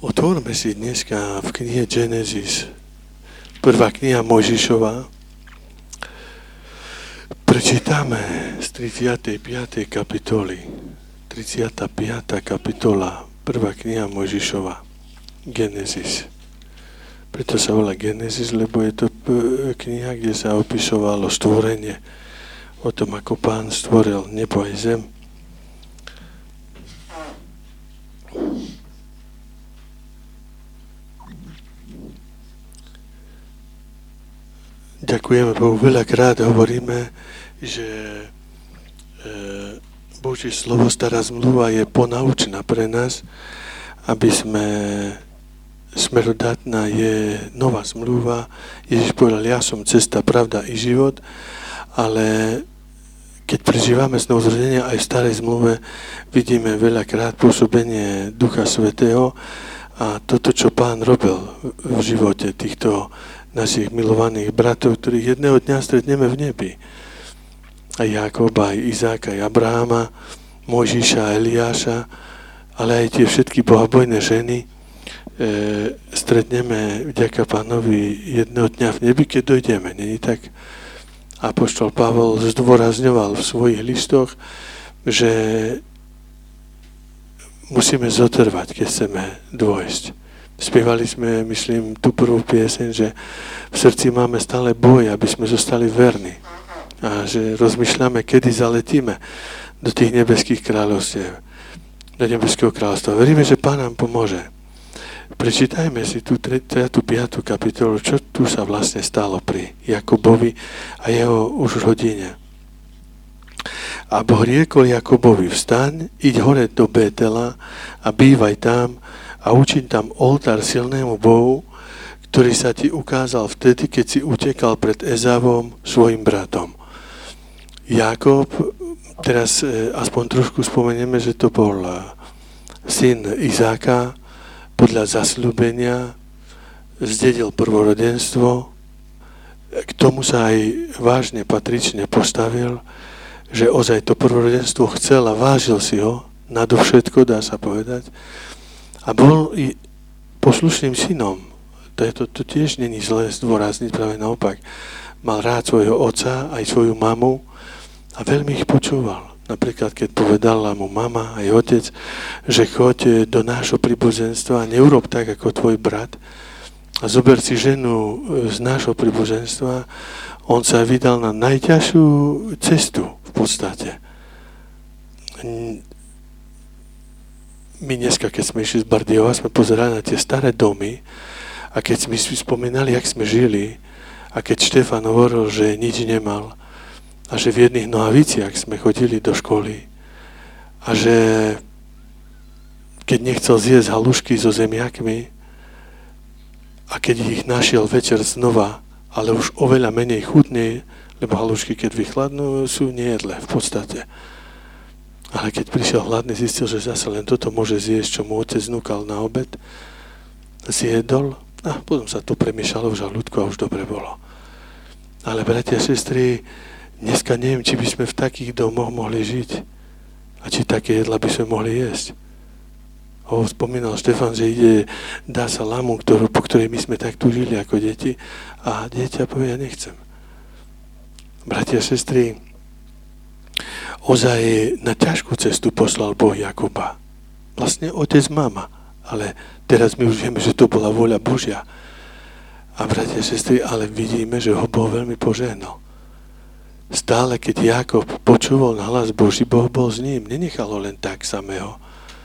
Otvorme si dneska v knihe Genesis, prvá kniha Mojžišova. Prečítame z 35. kapitoly. 35. kapitola, prvá kniha Mojžišova. Genesis. Preto sa volá Genesis, lebo je to kniha, kde sa opisovalo stvorenie. O tom, ako Pán stvoril nebo aj zem. Ďakujeme Bohu. Veľakrát hovoríme, že Božie slovo, stará zmluva je ponaučná pre nás, aby sme smerodatná je nová zmluva. Ježiš povedal, ja som cesta, pravda i život, ale keď prežívame znovuzrodenie aj v starej zmluve, vidíme veľakrát pôsobenie Ducha Svätého a toto, čo Pán robil v živote týchto našich milovaných bratov, ktorých jedného dňa stretneme v nebi. Aj Jákoba, aj Izáka, aj Abraháma, Mojžiša, Eliáša, ale aj tie všetky bohabojné ženy stretneme vďaka Pánovi jedného dňa v nebi, keď dojdeme. Není tak? Apoštol Pavol zdôrazňoval v svojich listoch, že musíme zotrvať, keď chceme dôjsť. Spievali sme, myslím, tú prvú pieseň, že v srdci máme stále boj, aby sme zostali verní. A že rozmýšľame, kedy zaletíme do tých nebeských kráľovstiev, do nebeského kráľovstva. Veríme, že Pán nám pomôže. Prečítajme si tú 35. kapitolu, čo tu sa vlastne stalo pri Jakobovi a jeho už rodine. A Boh riekol Jakobovi, vstaň, iď hore do Bétela a bývaj tam, a učiň tam oltár silnému Bohu, ktorý sa ti ukázal vtedy, keď si utekal pred Ezávom, svojim bratom. Jákob, teraz aspoň trošku spomenieme, že to bol syn Izáka, podľa zasľúbenia zdedil prvorodenstvo, k tomu sa aj vážne patrične postavil, že ozaj to prvorodenstvo chcel a vážil si ho, nadovšetko dá sa povedať, a bol i poslušným synom. To tiež není zlé zdôrazniť, práve naopak. Mal rád svojho otca, aj svoju mamu a veľmi ich počúval. Napríklad, keď povedala mu mama aj otec, že choď do nášho príbuzenstva a neurob tak, ako tvoj brat a zober si ženu z nášho príbuzenstva, on sa vydal na najťažšiu cestu v podstate. My dneska, keď sme išli z Bardejova, sme pozerali na tie staré domy a keď sme si spomínali, jak sme žili a keď Štefan hovoril, že nič nemal a že v jedných nohaviciach sme chodili do školy a že keď nechcel zjesť halušky so zemiakmi a keď ich našiel večer znova, ale už oveľa menej chutnej, lebo halušky, keď vychladnú, sú nejedlé v podstate. Ale keď prišiel hladný, zistil, že zase len toto môže zjesť, čo mu otec núkal na obed. Zjedol a potom sa to premiešalo v žalúdku a už dobre bolo. Ale bratia a sestry, dneska neviem, či by sme v takých domoch mohli žiť a či také jedla by sme mohli jesť. Spomínal Štefan, že dá sa lamu, po ktorej my sme tak túžili ako deti a dieťa povie, ja nechcem. Bratia a sestry, ozaj na ťažkú cestu poslal Boh Jakoba. Vlastne otec, mama, ale teraz my už vieme, že to bola vôľa Božia. A bratia a sestry, ale vidíme, že ho Boh veľmi požehnal. Stále, keď Jakob počúval na hlas Boží, Boh bol s ním, nenechal ho len tak samého.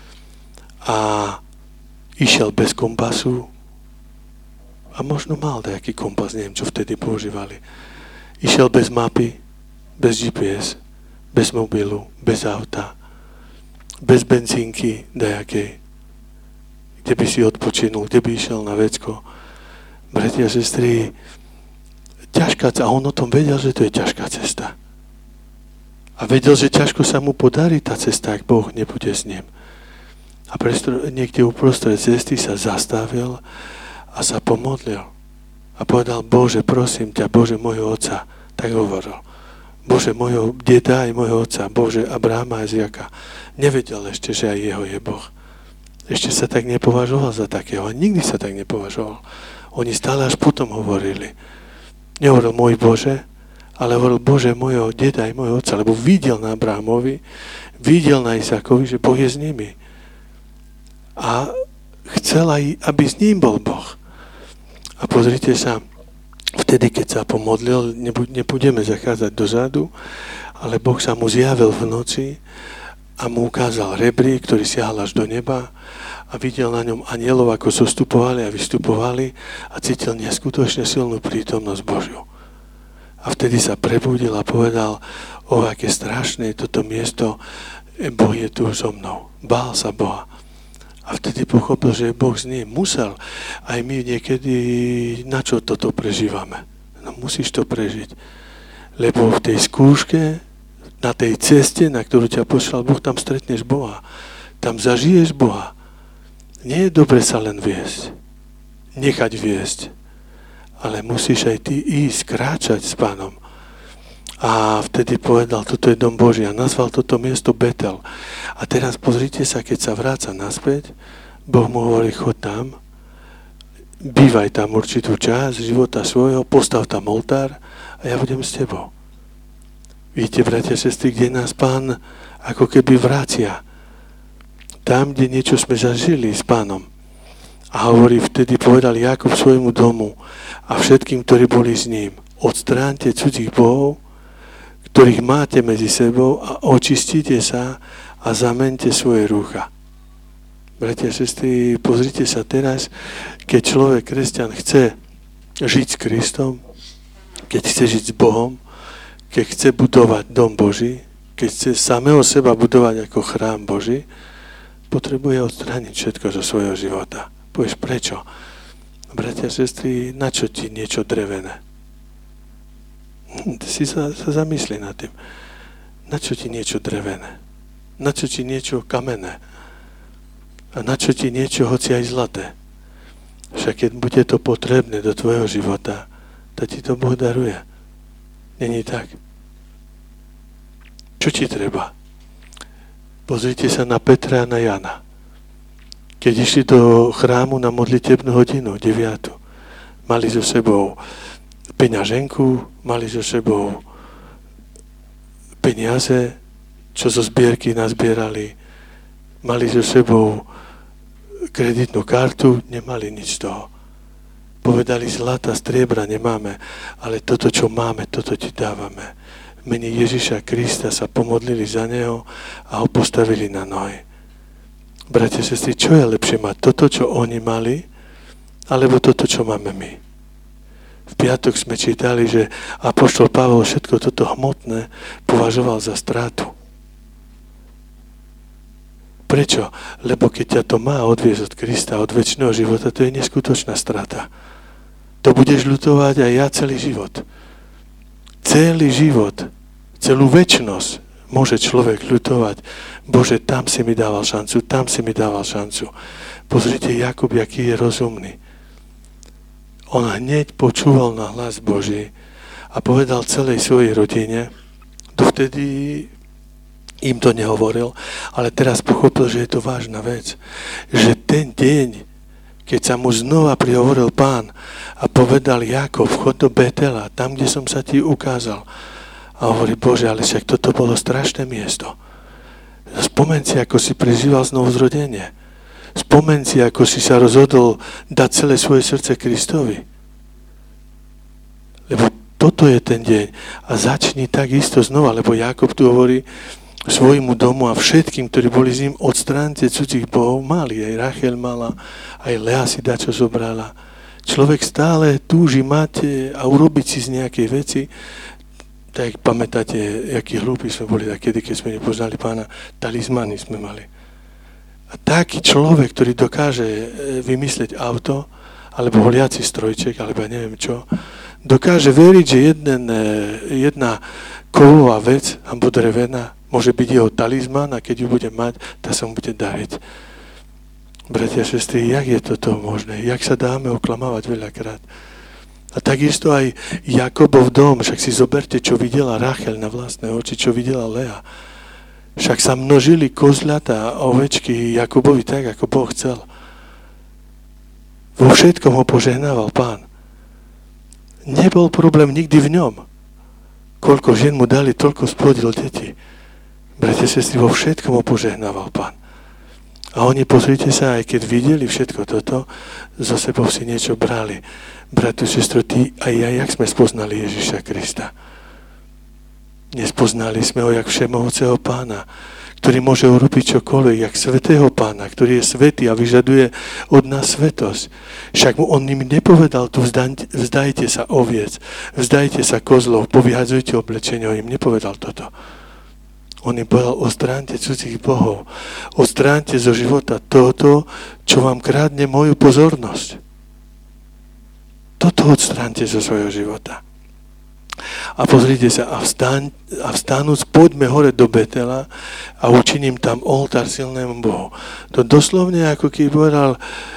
A išiel bez kompasu a možno mal nejaký kompas, neviem, čo vtedy používali. Išiel bez mapy, bez GPS, bez mobilu, bez auta, bez benzínky nejakej, kde by si odpočinul, kde by išiel na vecko. Bratia a sestry, ťažká cesta, a on o tom vedel, že to je ťažká cesta. A vedel, že ťažko sa mu podarí tá cesta, ak Boh nebude s ním. A niekde uprostred cesty sa zastavil a sa pomodlil. A povedal, Bože, prosím ťa, Bože môjho otca, tak hovoril. Bože môjho deda aj môjho otca, Bože Abraháma a Izáka. Nevedel ešte, že aj jeho je Boh. Ešte sa tak nepovažoval za takého. Nikdy sa tak nepovažoval. Oni stále až potom hovorili. Nehovoril môj Bože, ale hovoril Bože môjho deda aj môjho otca, lebo videl na Abrahamovi, videl na Izákovi, že Boh je s nimi. A chcel aj, aby s ním bol Boh. A pozrite sa, vtedy, keď sa pomodlil, nebudeme zachádzať dozadu, ale Boh sa mu zjavil v noci a mu ukázal rebrík, ktorý siahal až do neba a videl na ňom anielov, ako zostupovali a vystupovali a cítil neskutočne silnú prítomnosť Božiu. A vtedy sa prebudil a povedal, aké strašné je toto miesto, Boh je tu so mnou. Bál sa Boha. A vtedy pochopil, že je Boh s ním. Musel. Aj my niekedy, na čo toto prežívame? No musíš to prežiť. Lebo v tej skúške, na tej ceste, na ktorú ťa poslal Boh, tam stretneš Boha. Tam zažiješ Boha. Nie je dobre sa len viesť. Nechať viesť. Ale musíš aj ty ísť, kráčať s Pánom. A vtedy povedal, toto je dom Boží a nazval toto miesto Betel. A teraz pozrite sa, keď sa vráca naspäť, Boh mu hovorí, chod tam, bývaj tam určitú časť života svojho, postav tam oltár a ja budem s tebou. Vidíte, bratia a sestry, kde nás Pán ako keby vracia. Tam, kde niečo sme zažili s Pánom. A hovorí, vtedy povedal Jákob svojmu domu a všetkým, ktorí boli s ním, odstráňte cudzích bohov, ktorých máte medzi sebou a očistite sa a zameňte svoje rúcha. Bratia a sestry, pozrite sa teraz, keď človek, kresťan, chce žiť s Kristom, keď chce žiť s Bohom, keď chce budovať dom Boží, keď chce samého seba budovať ako chrám Boží, potrebuje odstrániť všetko zo svojho života. Povieš, prečo? Bratia a sestry, na čo ti niečo drevené? Si sa zamyslí nad tým. Na čo ti niečo drevené? Na čo ti niečo kamenné? A na čo ti niečo, hoci aj zlaté? Však keď bude to potrebné do tvojho života, tak ti to Boh daruje. Není tak? Čo ti treba? Pozrite sa na Petra a na Jana. Keď išli do chrámu na modlitebnú hodinu, 9. Mali so sebou peňaženku, mali so sebou peniaze, čo zo zbierky nazbierali, mali so sebou kreditnú kartu, nemali nič z toho. Povedali, zlata, striebra nemáme, ale toto, čo máme, toto ti dávame. V mene Ježiša Krista sa pomodlili za neho a ho postavili na nohy. Bratia, sestry, čo je lepšie mať? Toto, čo oni mali, alebo toto, čo máme my? V piatok sme čítali, že apoštol Pavol všetko toto hmotné považoval za stratu. Prečo? Lebo keď ťa to má odviesť od Krista, od večného života, to je neskutočná strata. To budeš ľutovať aj ja celý život. Celý život, celú večnosť môže človek ľutovať. Bože, tam si mi dával šancu, tam si mi dával šancu. Pozrite, Jakub, aký je rozumný. On hneď počúval na hlas Boží a povedal celej svojej rodine, dovtedy im to nehovoril, ale teraz pochopil, že je to vážna vec. Že ten deň, keď sa mu znova prihovoril Pán a povedal Jákob, chod do Betela, tam, kde som sa ti ukázal. A hovorí, Bože, ale však toto bolo strašné miesto. Spomeň si, ako si prežíval znovuzrodenie. Spomeň si, ako si sa rozhodol dať celé svoje srdce Kristovi. Lebo toto je ten deň. A začni takisto znova, lebo Jákob tu hovorí svojmu domu a všetkým, ktorí boli s ním, odstránte cudzích bohov. Mali, aj Rachel mala, aj Lea si dačo zobrala. Človek stále túži mať a urobiť si z nejakej veci. Tak pamätáte, akí hlúpi sme boli takedy, keď sme nepoznali Pána, talizmany sme mali. A taký človek, ktorý dokáže vymyslieť auto, alebo holiaci strojček, alebo ja neviem čo, dokáže veriť, že jedna kovová vec, alebo drevená, môže byť jeho talizman a keď ju bude mať, tak sa mu bude dariť. Bratia a sestry, jak je toto možné? Jak sa dáme oklamávať veľakrát? A takisto aj Jakobov dom, však si zoberte, čo videla Rachel na vlastné oči, čo videla Lea. Však sa množili kozľatá a ovečky Jakubovi tak, ako Boh chcel. Vo všetkom ho požehnával Pán. Nebol problém nikdy v ňom. Koľko žien mu dali, toľko splodil deti. Bratia, sestry, vo všetkom ho požehnával Pán. A oni, pozrite sa, aj keď videli všetko toto, zo sebou si niečo brali. Bratu, sestro, ty a ja, jak sme spoznali Ježiša Krista? Nespoznali sme ho jak všemohúceho Pána, ktorý môže urobiť čokoľvek, jak svätého Pána, ktorý je svätý a vyžaduje od nás svätosť. Však mu on im nepovedal tu vzdajte sa oviec, vzdajte sa kozlov, povyhadzujte oblečenie, on im nepovedal toto. On im povedal, odstráňte cudzích bohov, odstráňte zo života toto, čo vám krádne moju pozornosť. Toto odstráňte zo svojho života. A pozrite sa, a vstánúc, poďme hore do Betela a učiním tam oltár silnému Bohu. To doslovne, ako keď povedal,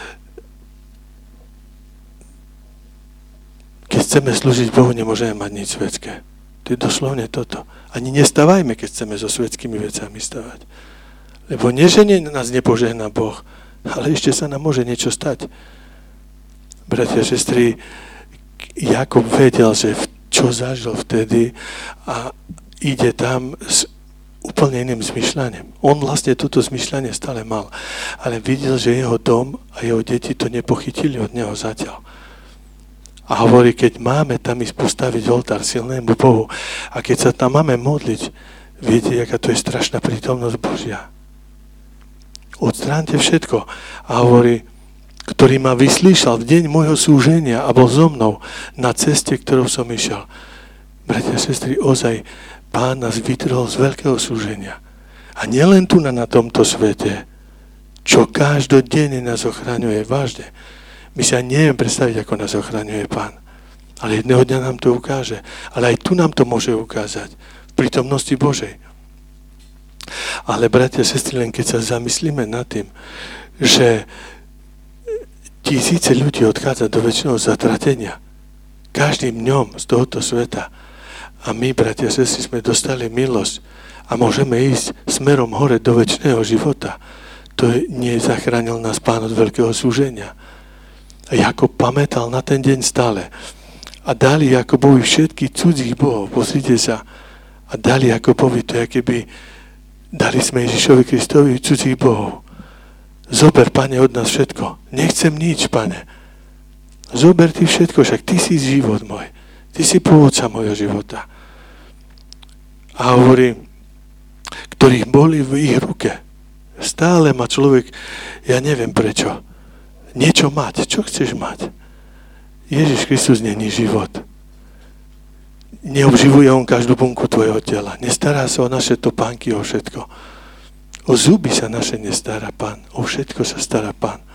keď chceme slúžiť Bohu, nemôžeme mať nič svetské. To je doslovne toto. Ani nestávajme, keď chceme so svetskými vecami stavať. Lebo nie, že nás nepožehná Boh, ale ešte sa nám môže niečo stať. Bratia, sestry, Jakub vedel, že čo zažil vtedy a ide tam s úplne iným zmyšľaním. On vlastne toto zmyšľanie stále mal, ale videl, že jeho dom a jeho deti to nepochytili od neho zatiaľ. A hovorí, keď máme tam ísť postaviť oltár silnému Bohu a keď sa tam máme modliť, viete, aká to je strašná prítomnosť Božia. Odstránte všetko. A hovorí, ktorý ma vyslíšal v deň môjho súženia a bol so mnou na ceste, ktorou som išiel. Bratia a sestry, ozaj Pán nás vytrhol z veľkého súženia. A nielen tu na tomto svete, čo každodenne nás ochraňuje, vážne. My sa neviem predstaviť, ako nás ochraňuje Pán. Ale jedného dňa nám to ukáže. Ale aj tu nám to môže ukázať. V prítomnosti Božej. Ale bratia a sestry, len keď sa zamyslíme nad tým, že tisíce ľudí odchádza do večného zatratenia. Každým dňom z tohoto sveta. A my, bratia a sestry, sme dostali milosť a môžeme ísť smerom hore do večného života. To nie zachránil nás Pán od veľkého súženia. A Jakub pamätal na ten deň stále. A dali Jakubovi všetky cudzích bohov. Pozrite sa. A dali Jakubovi to, keby dali sme Ježišovi Kristovi cudzích bohov. Zober, Pane, od nás všetko. Nechcem nič, Pane. Zober ty všetko, však ty si život môj. Ty si pôvodca môjho života. A hovorí, ktorých boli v ich ruke. Stále má človek, ja neviem prečo, niečo mať. Čo chceš mať? Ježiš Kristus není život. Neobživuje on každú bunku tvojho tela. Nestará sa o naše topánky, o všetko. O zuby sa naše nestará Pán. O všetko sa stará Pán.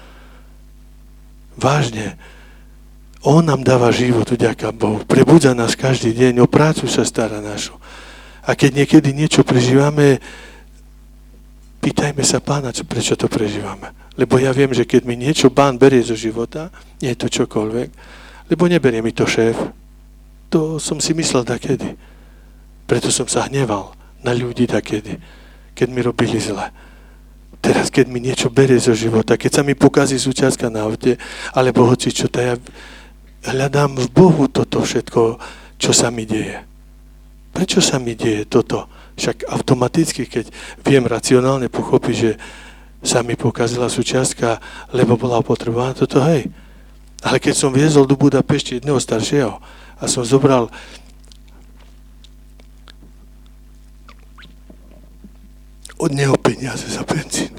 Vážne. On nám dáva život, vďaka Bohu. Prebudza nás každý deň. O prácu sa stará našu. A keď niekedy niečo prežívame, pýtajme sa Pána, prečo to prežívame. Lebo ja viem, že keď mi niečo Pán berie zo života, nie je to čokoľvek, lebo neberie mi to šéf. To som si myslel takedy. Preto som sa hneval na ľudí takedy, keď mi robili zle. Teraz, keď mi niečo berie zo života, keď sa mi pokazí súčiastka na aute, alebo hoci čo, to ja hľadám v Bohu toto všetko, čo sa mi deje. Prečo sa mi deje toto? Však automaticky, keď viem racionálne pochopiť, že sa mi pokazila súčiastka, lebo bola opotrebovaná, toto hej. Ale keď som viezol do Budapešti jedného staršieho a som zobral od neho peniaze za benzín.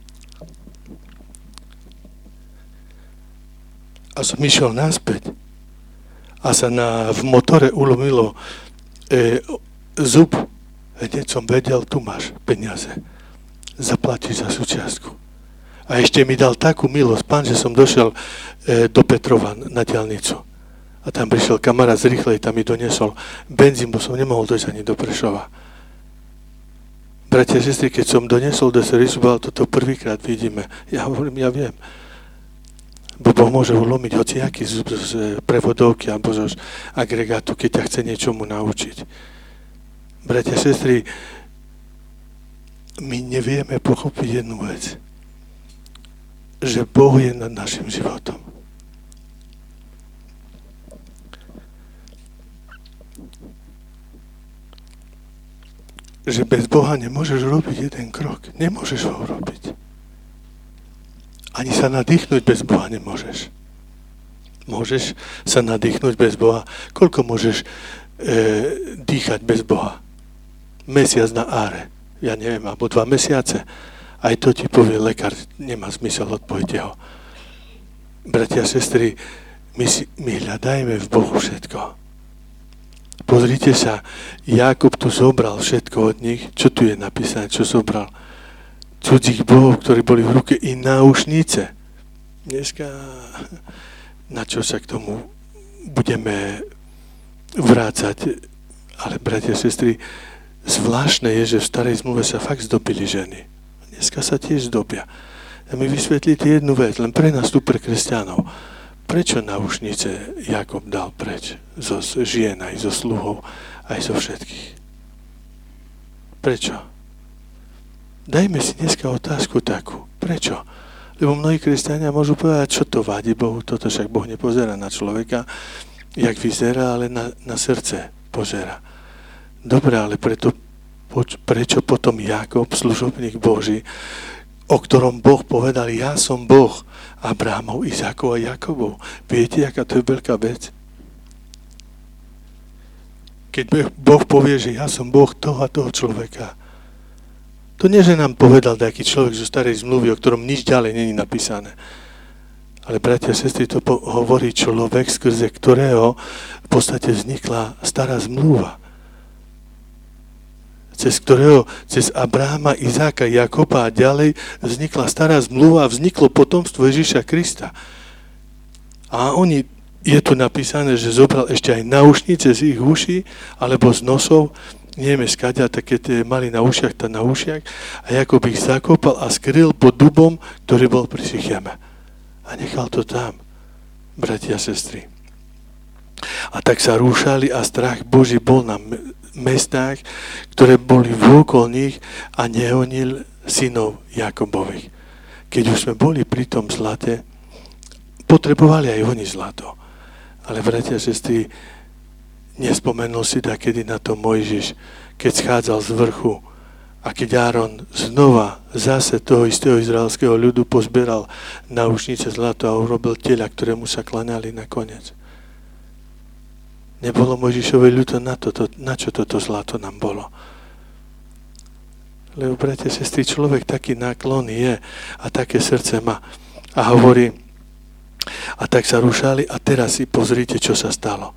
A som išiel naspäť a sa v motore ulomilo zub. Hneď som vedel, tu máš peniaze. Zaplatíš za súčiastku. A ešte mi dal takú milosť, Pán, že som došiel do Petrova na diaľnicu. A tam prišiel kamarát z Rýchlej, tam mi doniesol benzín, bo som nemohol dojsť ani do Prešova. Bratia a sestry, keď som doniesol do Serišoval, toto prvýkrát vidíme. Ja hovorím, ja viem. Bo Boh môže ulomiť hociaký z prevodovky alebo z agregátu, keď ťa chce niečomu naučiť. Bratia a sestry, my nevieme pochopiť jednu vec. Že Boh je nad našim životom. Že bez Boha nemôžeš robiť jeden krok. Nemôžeš ho robiť. Ani sa nadýchnuť bez Boha nemôžeš. Môžeš sa nadýchnuť bez Boha. Koľko môžeš dýchať bez Boha? Mesiac na áre. Ja neviem, alebo 2 mesiace. Aj to ti povie lekár. Nemá zmysel, odpojte ho. Bratia a sestry, my hľadajme v Bohu všetko. Pozrite sa, Jákob tu zobral všetko od nich. Čo tu je napísané? Čo zobral? Cudzích bohov, ktorí boli v ruke, i náušnice. Dneska, na čo sa k tomu budeme vrácať? Ale, bratia a sestry, zvláštne je, že v starej zmluve sa fakt zdobili ženy. Dneska sa tiež zdobia. A mi vysvetlíte jednu vec, len pre nás tu, pre kresťanov. Prečo náušnice Jákob dal preč? Zo žien, aj zo sluhov, aj zo všetkých. Prečo? Dajme si dneska otázku takú. Prečo? Lebo mnohí kresťania môžu povedať, čo to vadí Bohu, toto však Boh nepozerá na človeka, jak vyzerá, ale na srdce pozerá. Dobre, ale prečo potom Jákob, služobník Boží, o ktorom Boh povedal, ja som Boh Abrahamov, Izákov a Jakobov. Viete, aká to je veľká vec? Keď Boh povie, že ja som Boh toho a toho človeka, to nie, že nám povedal taký človek zo starej zmluvy, o ktorom nič ďalej není napísané. Ale, bratia a sestry, to hovorí človek, skrze ktorého v podstate vznikla stará zmluva. Cez Abrahama, Izáka, Jakoba a ďalej vznikla stará zmluva a vzniklo potomstvo Ježiša Krista. A je tu napísané, že zobral ešte aj náušnice z ich uší, alebo z nosov, nevieme skáďa, také tie mali na ušiach, a Jakob ich zakopal a skryl pod dubom, ktorý bol pri Sicheme. A nechal to tam, bratia a sestry. A tak sa rúšali a strach Boží bol na mestách, ktoré boli vôkol nich a nehonil synov Jakobových. Keď už sme boli pri tom zlate, potrebovali aj oni zlato. Ale, bratia a sestry, nespomenul si takedy na to Mojžiš, keď schádzal z vrchu a keď Áron znova zase toho istého izraelského ľudu pozberal náušnice zlato a urobil teľa, ktorému sa klaňali nakoniec. Nebolo Mojžišové ľúto na čo toto zlato nám bolo. Lebo, bratia, sestry, človek taký náklon je a také srdce má. A hovorí, a tak sa rušali a teraz si pozrite, čo sa stalo.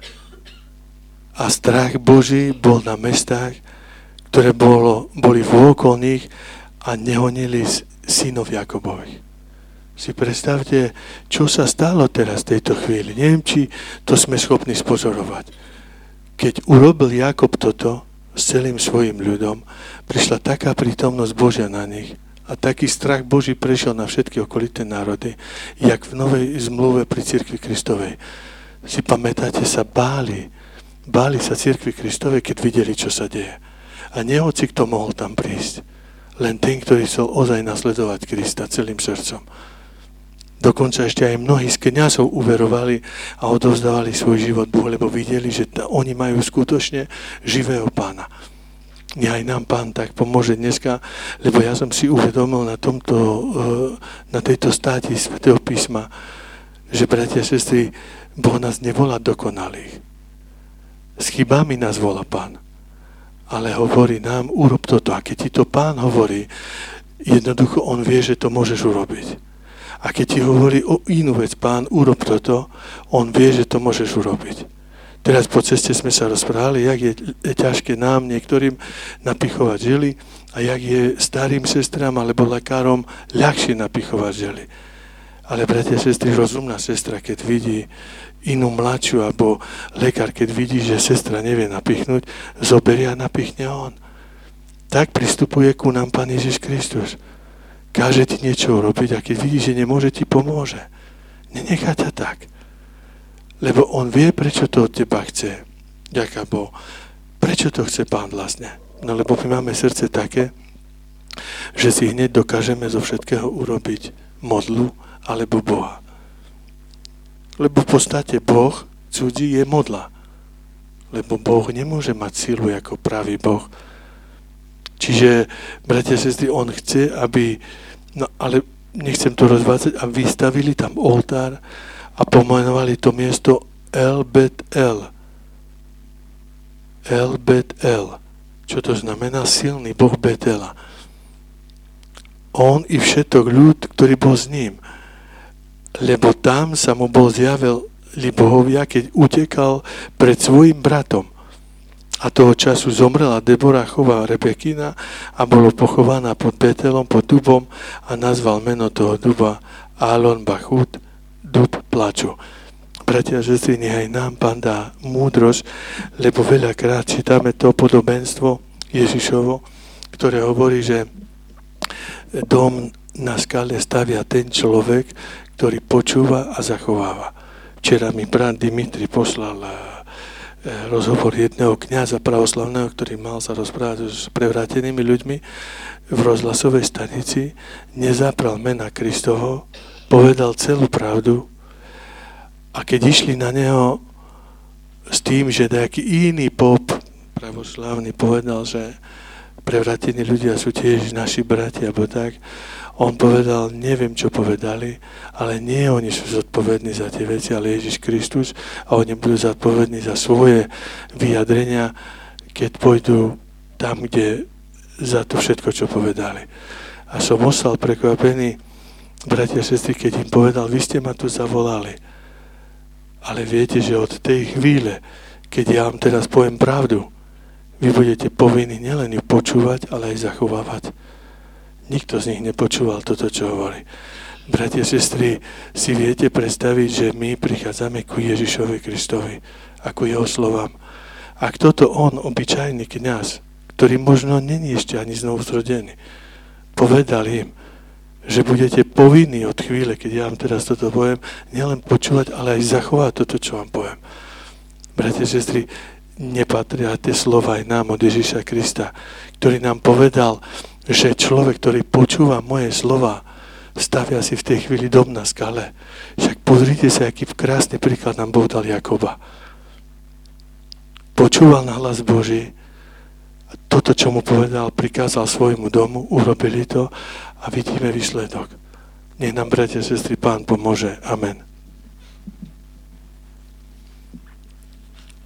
A strach Boží bol na mestách, ktoré boli vôkol nich a nehonili synov Jakobových. Si predstavte, čo sa stalo teraz v tejto chvíli. Neviem, či to sme schopní spozorovať. Keď urobil Jakob toto s celým svojim ľudom, prišla taká prítomnosť Božia na nich a taký strach Boží prešiel na všetky okolité národy, jak v Novej zmluve pri Cirkvi Kristovej. Si pamätáte, sa báli sa Cirkvi Kristovej, keď videli, čo sa deje. A nehoci kto mohol tam prísť. Len ten, ktorý chcel ozaj nasledovať Krista celým srdcom. Dokonca ešte aj mnohí z kňazov uverovali a odovzdávali svoj život Bohu, lebo videli, že oni majú skutočne živého Pána. Nech aj nám Pán tak pomôže dneska, lebo ja som si uvedomil na tejto státi Svätého písma, že, bratia a sestry, Boh nás nevolá dokonalých. S chybami nás volá Pán. Ale hovorí nám, urob toto. A keď ti to Pán hovorí, jednoducho on vie, že to môžeš urobiť. A keď ti hovorí o inú vec, Pán, urob toto, on vie, že to môžeš urobiť. Teraz po ceste sme sa rozprávali, jak je ťažké nám niektorým napichovať žily a jak je starým sestrám alebo lekárom ľahšie napichovať žily. Ale, bratia a sestry, rozumná sestra, keď vidí inú mladšiu, alebo lekár, keď vidí, že sestra nevie napichnúť, zoberie a napichne on. Tak pristupuje ku nám Pán Ježiš Kristus. Káže ti niečo urobiť a keď vidí, že nemôže, ti pomôže. Nenechá ťa tak. Lebo on vie, prečo to od teba chce. Ďaká Boh. Prečo to chce Pán vlastne? No lebo my máme srdce také, že si hneď dokážeme zo všetkého urobiť modlu alebo Boha. Lebo v podstate Boh cudzí je modla. Lebo Boh nemôže mať silu ako pravý Boh. Čiže, bratia a sestry, on chce, aby, no ale nechcem to rozvádzať, a vystavili tam oltár a pomenovali to miesto El Bet El. El Bet El. Čo to znamená? Silný Boh Betela. On i všetok ľud, ktorý bol s ním. Lebo tam sa mu bol zjavil Bohovia, keď utekal pred svojim bratom. A toho času zomrela Deborachova Rebekina a bolo pochovaná pod Betelom, pod dubom, a nazval meno toho duba Alon Bachut, dub plaču. Bratia a sestry, nech aj nám Pán dá múdrosť, lebo veľakrát čítame to podobenstvo Ježišovo, ktoré hovorí, že dom na skale stavia ten človek, ktorý počúva a zachováva. Včera mi brat Dimitri poslal rozhovor jedného kňaza pravoslavného, ktorý mal sa rozprávať s prevrátenými ľuďmi v rozhlasovej stanici, nezapral mena Kristovo, povedal celú pravdu, a keď išli na neho s tým, že nejaký iný pop pravoslavný povedal, že prevratení ľudia sú tiež naši bratia, alebo tak, on povedal, neviem, čo povedali, ale nie oni sú zodpovední za tie veci, ale Ježiš Kristus, a oni budú zodpovední za svoje vyjadrenia, keď pôjdu tam, kde za to všetko, čo povedali. A som ostal prekvapený, bratia a sestry, keď im povedal, vy ste ma tu zavolali, ale viete, že od tej chvíle, keď ja vám teraz poviem pravdu, vy budete povinni nielen ju počúvať, ale aj zachovávať. Nikto z nich nepočúval toto, čo hovorí. Bratia a sestry, si viete predstaviť, že my prichádzame ku Ježišovi Kristovi a ku jeho slovám. Ak toto on, obyčajný kňaz, ktorý možno není ešte ani znovuzrodený, povedal im, že budete povinní od chvíle, keď ja vám teraz toto poviem, nielen počúvať, ale aj zachovať toto, čo vám poviem. Bratia a sestry, nepatria tie slova aj nám od Ježiša Krista, ktorý nám povedal, že človek, ktorý počúva moje slova, stavia si v tej chvíli dom na skale. Však pozrite sa, aký krásny príklad nám Boh dal Jakoba. Počúval na hlas Boží, a toto, čo mu povedal, prikázal svojmu domu, urobili to a vidíme výsledok. Nech nám, bratia a sestry, Pán pomôže. Amen.